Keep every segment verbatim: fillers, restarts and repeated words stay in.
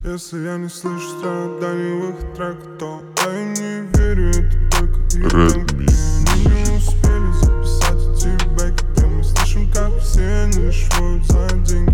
Если я не слышу страданий в их треках, то я им не верю, это только их Redmi. Они не успели записать эти бэки, где мы слышим, как все они лишь воют за деньги.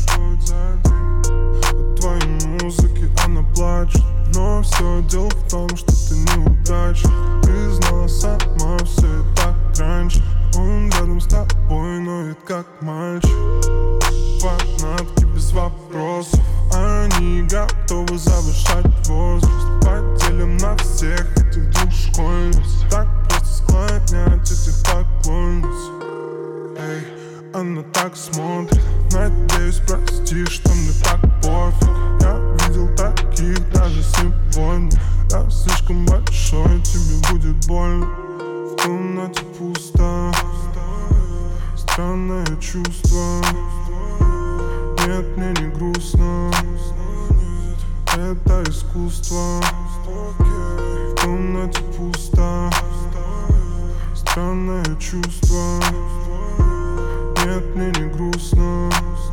От твоей музыки она плачет, но все дело в том, что ты неудачник. Ты знала сама все и так раньше. Он рядом с тобой ноет как мальчик. Фанатки без вопросов, они готовы завышать возраст. Поделим на всех этих двух школьниц, так просто склонять этих поклонниц. Эй, она так смотрит, надеюсь, прости, что мне так пофиг. Я видел таких даже сегодня. Я слишком большой, тебе будет больно. В комнате пусто, странное чувство. Нет, мне не грустно, это искусство. В комнате пусто, странное чувство. Нет, мне не грустно,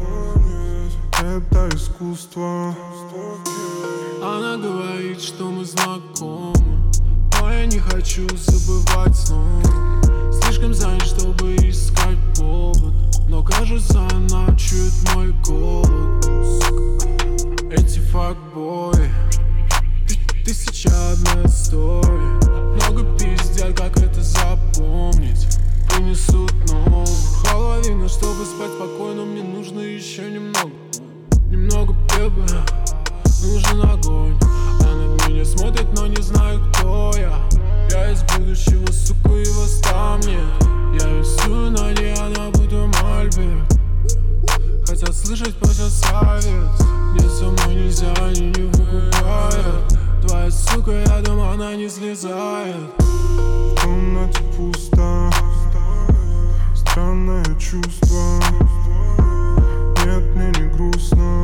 это искусство. Она говорит, что мы знакомы, но я не хочу забывать снова. Слишком занят, чтобы искать повод, но кажется, она чует мой голод. Эти факбои, тысяча одна история. Много пиздят, как это запомнить. Принесут новую половину, чтобы спать спокойно. Мне нужно еще немного, немного пепла. Нужен огонь. Она на меня смотрит, но не знаю, кто я. Я из будущего, сука, и вас там нет. Я рисую на ней, она будто мольберт. Хотят слышать, просят совет. Нет, со мной нельзя, они не выкупают. Твоя сука рядом, она не слезает. В комнате пусто, странное чувство. Нет, мне не грустно,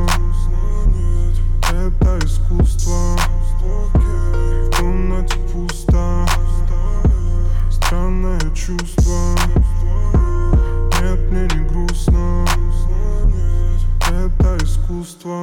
это искусство. В комнате пусто, странное чувство. Нет, мне не грустно, это искусство.